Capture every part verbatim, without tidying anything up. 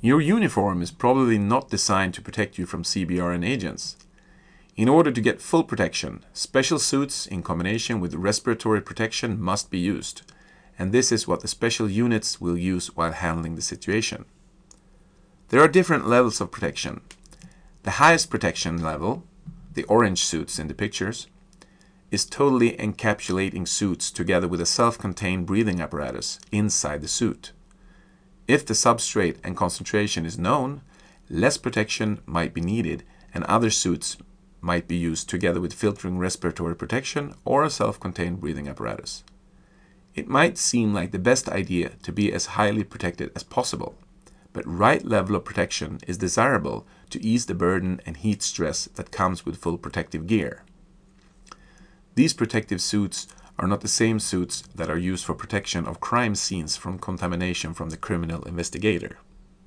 Your uniform is probably not designed to protect you from C B R N agents. In order to get full protection, special suits in combination with respiratory protection must be used, and this is what the special units will use while handling the situation. There are different levels of protection. The highest protection level, the orange suits in the pictures, is totally encapsulating suits together with a self-contained breathing apparatus inside the suit. If the substrate and concentration is known, less protection might be needed and other suits might be used together with filtering respiratory protection or a self-contained breathing apparatus. It might seem like the best idea to be as highly protected as possible, but right level of protection is desirable to ease the burden and heat stress that comes with full protective gear. These protective suits are not the same suits that are used for protection of crime scenes from contamination from the criminal investigator.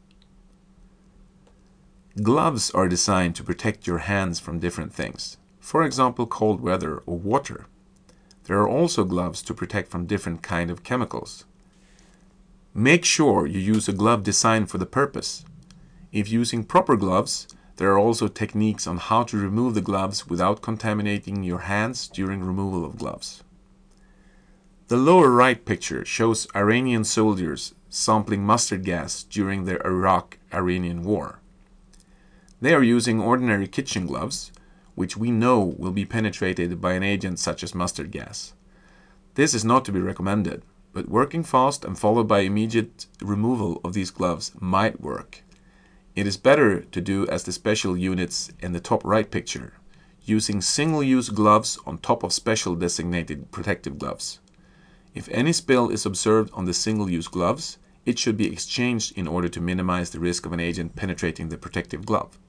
Gloves are designed to protect your hands from different things, for example cold weather or water. There are also gloves to protect from different kinds of chemicals. Make sure you use a glove designed for the purpose. If using proper gloves, there are also techniques on how to remove the gloves without contaminating your hands during removal of gloves. The lower right picture shows Iranian soldiers sampling mustard gas during the Iraq-Iranian war. They are using ordinary kitchen gloves, which we know will be penetrated by an agent such as mustard gas. This is not to be recommended, but working fast and followed by immediate removal of these gloves might work. It is better to do as the special units in the top right picture, using single-use gloves on top of special designated protective gloves. If any spill is observed on the single-use gloves, it should be exchanged in order to minimize the risk of an agent penetrating the protective glove.